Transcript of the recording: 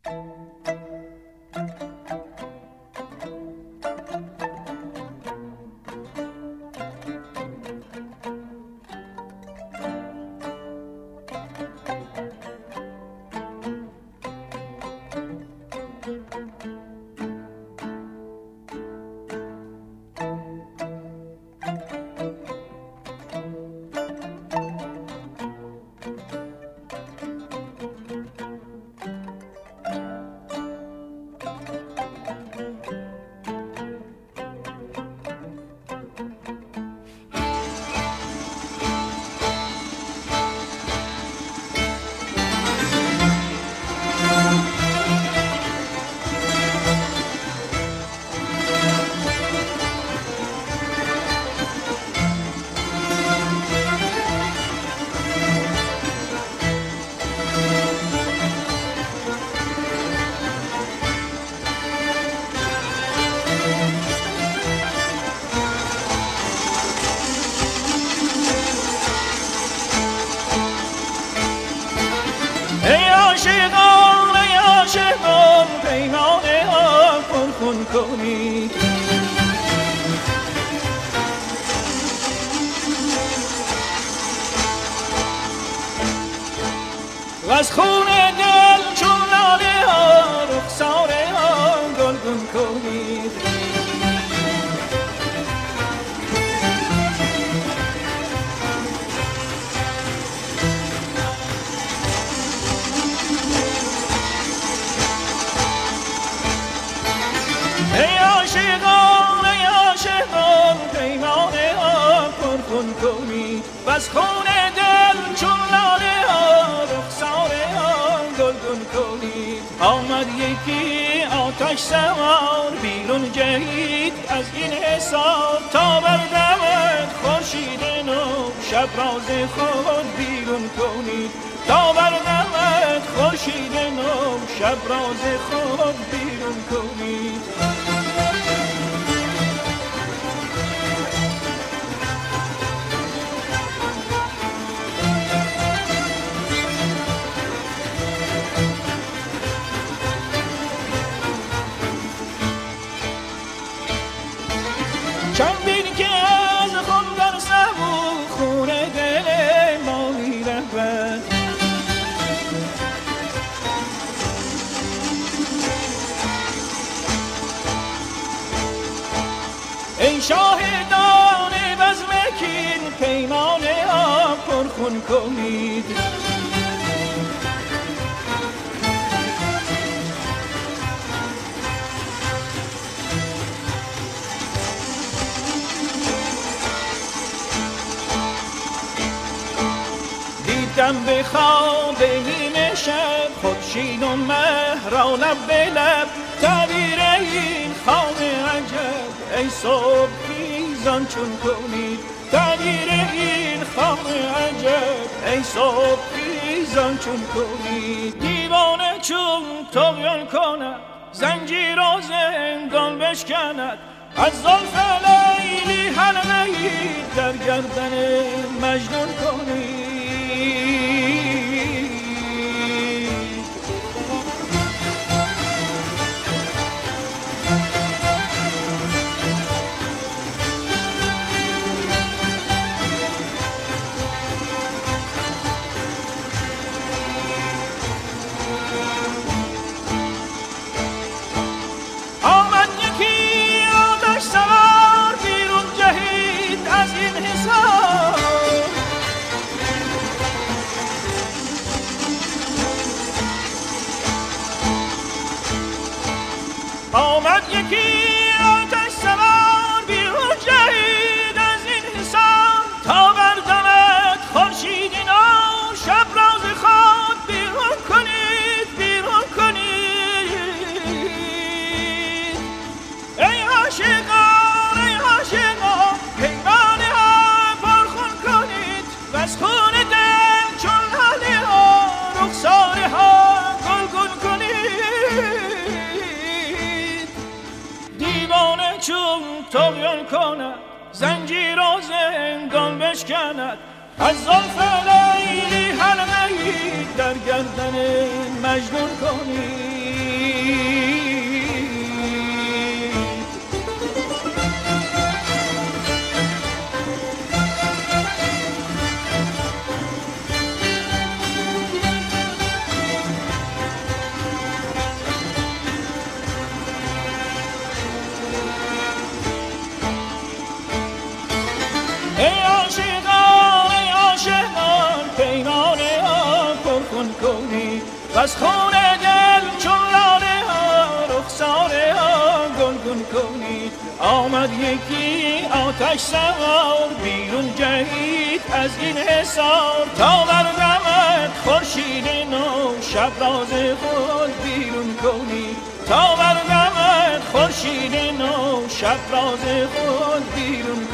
از خون دل چون لاله ها رخسار ها گلگون کنید. ای عاشقان ای عاشقان پیمانه ها پرخون کنید و از خون دل چون لاله ها رخسار ها گلگون کنید. آمد یکی آتش سوار بیرون جهید از این حصار تا بردمد خورشید نو شب راز خود بیرون کنید. تا بردمد خورشید نو شب راز خود بیرون کنید. چندین که از خون در سبو خون دل ما می رود. ای شاهدان بزم کین پیمانه ها پرخون کنید. دیدم به خواب نیمه شب خورشید و مه را لب به لب تعبیر این خواب عجب ای صبح خیزان چون کنید. تعبیر این خواب عجب ای صبح خیزان چون کنید. دیوانه چون طغیان کند زنجیر و زندان بشکند از زلف لیلی حلقه‌ای در گردن مجنون کنید. آمد یکی آتش سوار بیرون جهید از این حصار. آمد یکی آتش سوار بیرون جهید از این حصار تا بردمد خورشید نو شب راز خود بیرون کنید. بیرون کنید ای عاشقان ای عاشقان پیمانه ها پرخون کنید و از خون دل چون لاله ها رخساره ها گلگون کنید. دیوانه چون طغیان کند زنجیر و زندان بشکند از زلف لیلی حلقه‌ای در گردن مجنون کنید. و از خون دل چون لاله ها رخساره ها گلگون کنی. آمد یکی آتش سوار بیرون جهید از این حصار، تا بردمد خورشید نو شب راز خود بیرون کنی. تا بردمد خورشید نو شب راز خود بیرون